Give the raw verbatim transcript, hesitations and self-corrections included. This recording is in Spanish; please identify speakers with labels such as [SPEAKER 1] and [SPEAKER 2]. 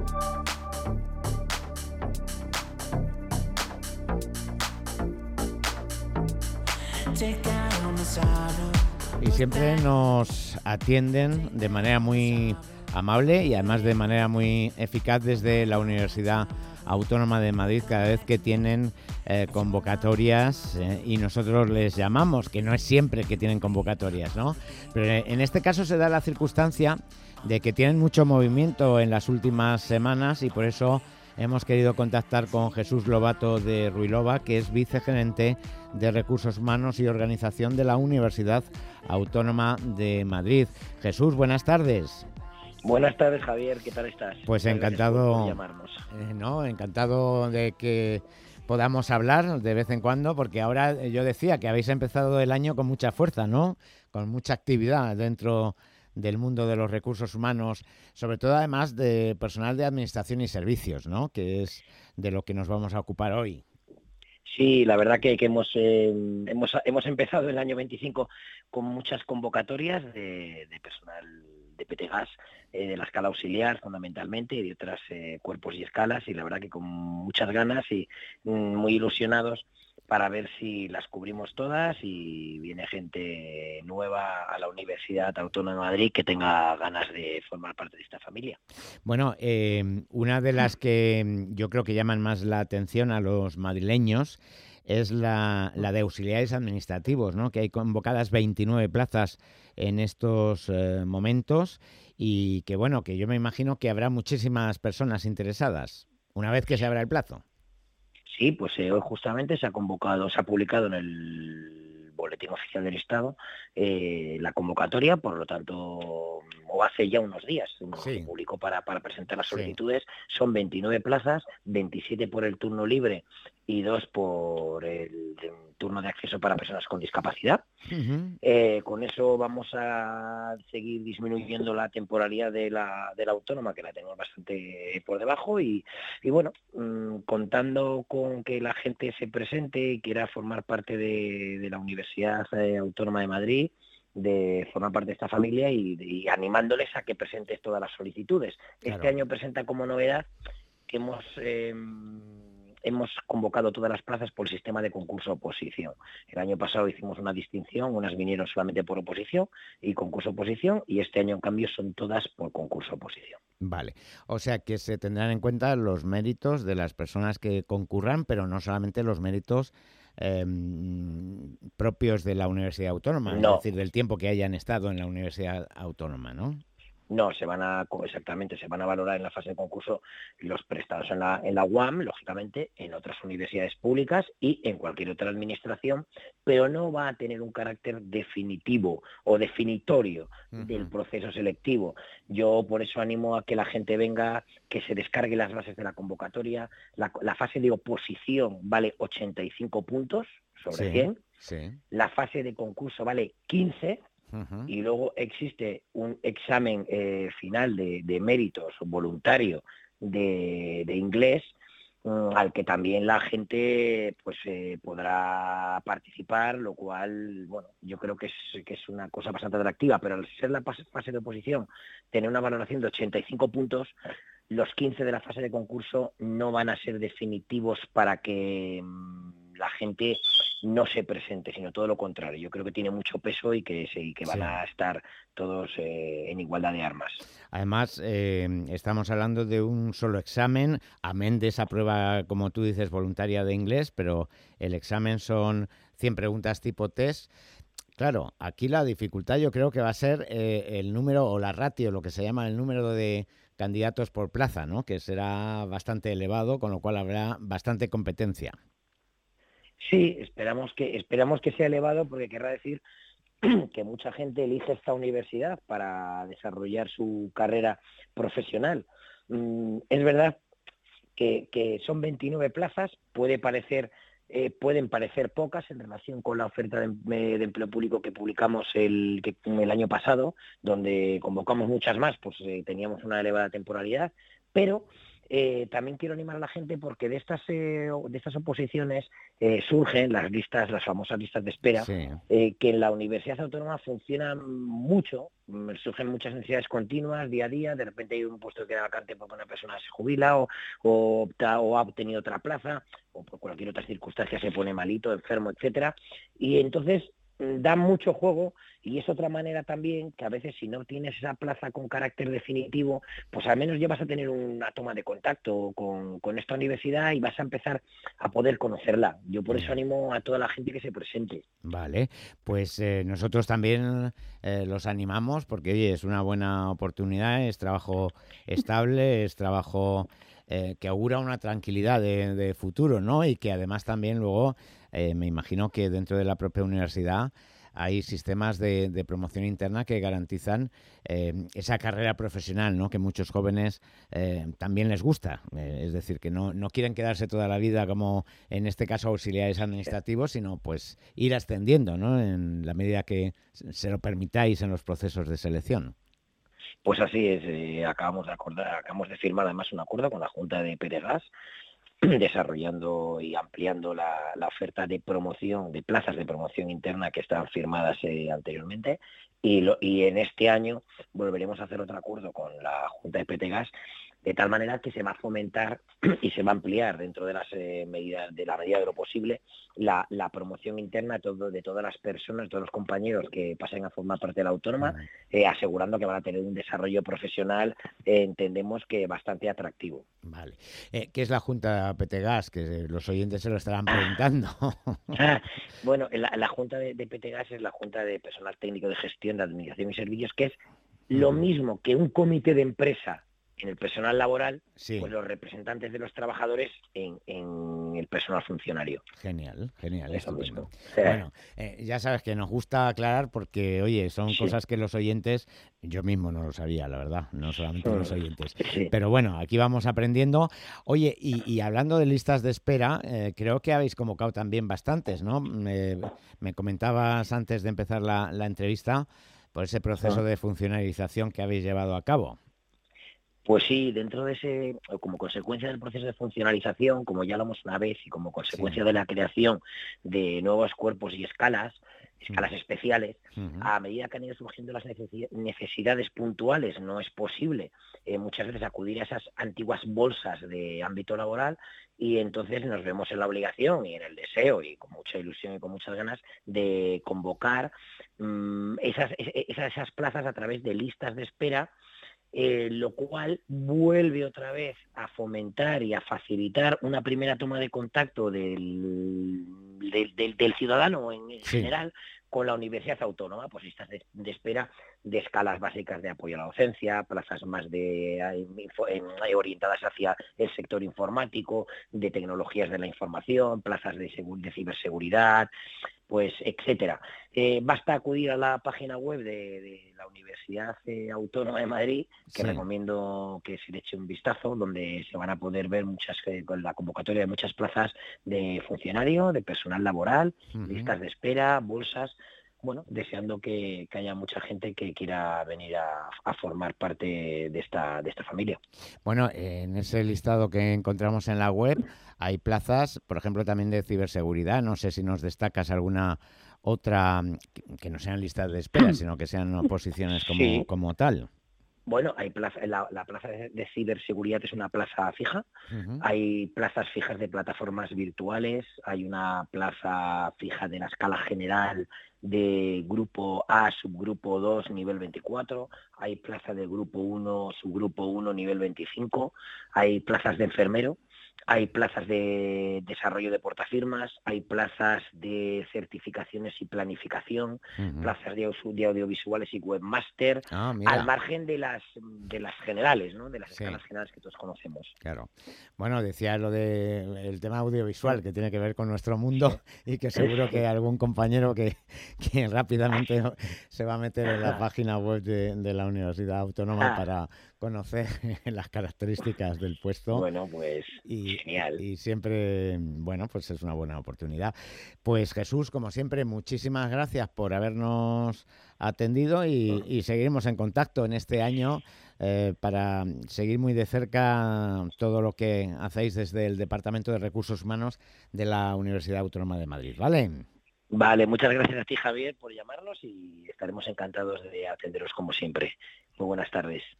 [SPEAKER 1] Y siempre nos atienden de manera muy amable y además de manera muy eficaz desde la Universidad Autónoma de Madrid cada vez que tienen eh, convocatorias eh, y nosotros les llamamos, que no es siempre que tienen convocatorias, ¿no? Pero en este caso se da la circunstancia de que tienen mucho movimiento en las últimas semanas y por eso hemos querido contactar con Jesús Lobato de Ruilova, que es vicegerente de Recursos Humanos y Organización de la Universidad Autónoma de Madrid. Jesús, buenas tardes.
[SPEAKER 2] Buenas tardes, Javier, ¿qué tal estás?
[SPEAKER 1] Pues
[SPEAKER 2] Muchas
[SPEAKER 1] encantado,
[SPEAKER 2] por llamarnos.
[SPEAKER 1] Eh, no, encantado de que podamos hablar de vez en cuando, porque ahora yo decía que habéis empezado el año con mucha fuerza, ¿no? Con mucha actividad dentro del mundo de los recursos humanos, sobre todo además de personal de administración y servicios, ¿no? Que es de lo que nos vamos a ocupar hoy.
[SPEAKER 2] Sí, la verdad que, que hemos, eh, hemos hemos empezado el año veinticinco con muchas convocatorias de, de personal de P T Gas, eh, de la escala auxiliar fundamentalmente, y de otros eh, cuerpos y escalas, y la verdad que con muchas ganas y mm, muy ilusionados para ver si las cubrimos todas y viene gente nueva a la Universidad Autónoma de Madrid que tenga ganas de formar parte de esta familia.
[SPEAKER 1] Bueno, eh, una de las que yo creo que llaman más la atención a los madrileños es la, la de auxiliares administrativos, ¿no? Que hay convocadas veintinueve plazas en estos eh, momentos y que, bueno, que yo me imagino que habrá muchísimas personas interesadas una vez que se abra el plazo.
[SPEAKER 2] Sí, pues eh, hoy justamente se ha convocado, se ha publicado en el Boletín Oficial del Estado eh, la convocatoria, por lo tanto, o hace ya unos días,
[SPEAKER 1] Sí.
[SPEAKER 2] se publicó para, para presentar las solicitudes.
[SPEAKER 1] Sí.
[SPEAKER 2] Son veintinueve plazas, veintisiete por el turno libre y dos por el, el turno de acceso para personas con discapacidad.
[SPEAKER 1] Uh-huh.
[SPEAKER 2] Eh, con eso vamos a seguir disminuyendo la temporalidad de la, de la autónoma, que la tenemos bastante por debajo, y, y bueno, mmm, contando con que la gente se presente y quiera formar parte de, de la Universidad eh, Autónoma de Madrid, de formar parte de esta familia y, y animándoles a que presentes todas las solicitudes.
[SPEAKER 1] Claro.
[SPEAKER 2] Este año presenta como novedad que hemos... Eh, hemos convocado todas las plazas por el sistema de concurso-oposición. El año pasado hicimos una distinción, unas vinieron solamente por oposición y concurso-oposición, y este año, en cambio, son todas por concurso-oposición.
[SPEAKER 1] Vale, o sea que se tendrán en cuenta los méritos de las personas que concurran, pero no solamente los méritos eh, propios de la Universidad Autónoma,
[SPEAKER 2] No.
[SPEAKER 1] Es decir, del tiempo que hayan estado en la Universidad Autónoma, ¿no?
[SPEAKER 2] No, se van a, exactamente, se van a valorar en la fase de concurso los prestados en la, en la U A M, lógicamente, en otras universidades públicas y en cualquier otra administración, pero no va a tener un carácter definitivo o definitorio uh-huh. del proceso selectivo. Yo por eso animo a que la gente venga, que se descargue las bases de la convocatoria. La, la fase de oposición vale ochenta y cinco puntos sobre
[SPEAKER 1] sí,
[SPEAKER 2] cien,
[SPEAKER 1] sí.
[SPEAKER 2] La fase de concurso vale quince, Uh-huh. y luego existe un examen eh, final de, de méritos voluntario de, de inglés, um, al que también la gente pues eh, podrá participar, lo cual, bueno, yo creo que es, que es una cosa bastante atractiva, pero al ser la fase de oposición, tener una valoración de ochenta y cinco puntos, los quince de la fase de concurso no van a ser definitivos para que um, la gente no se presente, sino todo lo contrario. Yo creo que tiene mucho peso y que, sí, que van sí. a estar todos eh, en igualdad de armas.
[SPEAKER 1] Además, eh, estamos hablando de un solo examen, amén de esa prueba, como tú dices, voluntaria de inglés, pero el examen son cien preguntas tipo test. Claro, aquí la dificultad yo creo que va a ser eh, el número o la ratio, lo que se llama el número de candidatos por plaza, ¿no? Que será bastante elevado, con lo cual habrá bastante competencia.
[SPEAKER 2] Sí, esperamos que esperamos que sea elevado, porque querrá decir que mucha gente elige esta universidad para desarrollar su carrera profesional. Mm, es verdad que, que son veintinueve plazas, puede parecer, eh, pueden parecer pocas en relación con la oferta de, de empleo público que publicamos el, que, el año pasado, donde convocamos muchas más, pues eh, teníamos una elevada temporalidad, pero eh, también quiero animar a la gente porque de estas eh, de estas oposiciones eh, surgen las listas, las famosas listas de espera,
[SPEAKER 1] Sí.
[SPEAKER 2] eh, que en la Universidad Autónoma funcionan mucho, mm, surgen muchas necesidades continuas, día a día, de repente hay un puesto que queda vacante porque una persona se jubila o, o, opta, o ha obtenido otra plaza, o por cualquier otra circunstancia se pone malito, enfermo, etcétera, y entonces da mucho juego, y es otra manera también que a veces si no tienes esa plaza con carácter definitivo, pues al menos ya vas a tener una toma de contacto con, con esta universidad y vas a empezar a poder conocerla. Yo por eso animo a toda la gente que se presente.
[SPEAKER 1] Vale, pues eh, nosotros también eh, los animamos porque, oye, es una buena oportunidad, es trabajo estable, es trabajo eh, que augura una tranquilidad de, de futuro, ¿no? Y que además también luego eh, me imagino que dentro de la propia universidad hay sistemas de, de promoción interna que garantizan eh, esa carrera profesional, ¿no? Que muchos jóvenes eh, también les gusta. Eh, es decir, que no, no quieren quedarse toda la vida como, en este caso, auxiliares administrativos, sino pues ir ascendiendo, ¿no? En la medida que se lo permitáis en los procesos de selección.
[SPEAKER 2] Pues así es, eh, acabamos de acordar, acabamos de firmar además un acuerdo con la Junta de Peregas, desarrollando y ampliando la, la oferta de promoción, de plazas de promoción interna que estaban firmadas eh, anteriormente, y, lo, y en este año volveremos a hacer otro acuerdo con la Junta de Petegas, de tal manera que se va a fomentar y se va a ampliar dentro de las eh, medidas, de la medida de lo posible, la, la promoción interna todo, de todas las personas, todos los compañeros que pasen a formar parte de la autónoma, uh-huh. eh, asegurando que van a tener un desarrollo profesional, eh, entendemos que bastante atractivo.
[SPEAKER 1] Vale. Eh, ¿Qué es la Junta Petegas? Que los oyentes se lo estarán preguntando.
[SPEAKER 2] Ah, bueno, la, la Junta de, de Petegas es la Junta de Personal Técnico de Gestión de Administración y Servicios, que es lo uh-huh. mismo que un comité de empresa en el personal laboral, sí. pues los representantes de los trabajadores en, en el personal funcionario.
[SPEAKER 1] Genial, genial.
[SPEAKER 2] Eso mismo.
[SPEAKER 1] Sí. Bueno, eh, ya sabes que nos gusta aclarar porque, oye, son sí. cosas que los oyentes, yo mismo no lo sabía, la verdad, no solamente los oyentes. Sí. Pero bueno, aquí vamos aprendiendo. Oye, y, y hablando de listas de espera, eh, creo que habéis convocado también bastantes, ¿no? Me, me comentabas antes de empezar la, la entrevista por ese proceso sí. de funcionalización que habéis llevado a cabo.
[SPEAKER 2] Pues sí, dentro de ese, como consecuencia del proceso de funcionalización, como ya hablamos una vez, y como consecuencia sí. de la creación de nuevos cuerpos y escalas, escalas uh-huh. especiales, uh-huh. a medida que han ido surgiendo las necesidades puntuales, no es posible eh, muchas veces acudir a esas antiguas bolsas de ámbito laboral, y entonces nos vemos en la obligación y en el deseo, y con mucha ilusión y con muchas ganas, de convocar um, esas, esas, esas plazas a través de listas de espera, Eh, lo cual vuelve otra vez a fomentar y a facilitar una primera toma de contacto del, del, del, del ciudadano en sí. general con la Universidad Autónoma, pues listas de, de espera de escalas básicas de apoyo a la docencia, plazas más de eh, orientadas hacia el sector informático, de tecnologías de la información, plazas de, de ciberseguridad, pues etcétera. Eh, basta acudir a la página web de, de la Universidad eh, Autónoma de Madrid, que sí. recomiendo que se le eche un vistazo, donde se van a poder ver muchas eh, con la convocatoria de muchas plazas de funcionario, de personal laboral, uh-huh. listas de espera, bolsas. Bueno, deseando que, que haya mucha gente que quiera venir a, a formar parte de esta, de esta familia.
[SPEAKER 1] Bueno, en ese listado que encontramos en la web hay plazas, por ejemplo, también de ciberseguridad. No sé si nos destacas alguna otra que no sean listas de espera, sino que sean posiciones como, sí. como tal.
[SPEAKER 2] Bueno, hay plaza, la, la plaza de, de ciberseguridad es una plaza fija, uh-huh. hay plazas fijas de plataformas virtuales, hay una plaza fija de la escala general de grupo A, subgrupo dos, nivel veinticuatro, hay plaza de grupo uno, subgrupo uno, nivel veinticinco, hay plazas de enfermero, hay plazas de desarrollo de portafirmas, hay plazas de certificaciones y planificación, uh-huh. plazas de, de audiovisuales y webmaster, ah, al margen de las de las generales, ¿no? De las sí. escalas generales que todos conocemos.
[SPEAKER 1] Claro. Bueno, decía lo de el tema audiovisual, que tiene que ver con nuestro mundo y que seguro que algún compañero que, que rápidamente se va a meter en la página web de, de la Universidad Autónoma para, conocer las características del puesto.
[SPEAKER 2] Bueno, pues
[SPEAKER 1] y,
[SPEAKER 2] genial.
[SPEAKER 1] Y siempre, bueno, pues es una buena oportunidad. Pues Jesús, como siempre, muchísimas gracias por habernos atendido y, y seguiremos en contacto en este año eh, para seguir muy de cerca todo lo que hacéis desde el Departamento de Recursos Humanos de la Universidad Autónoma de Madrid, ¿vale?
[SPEAKER 2] Vale, muchas gracias a ti, Javier, por llamarnos y estaremos encantados de atenderos como siempre. Muy buenas tardes.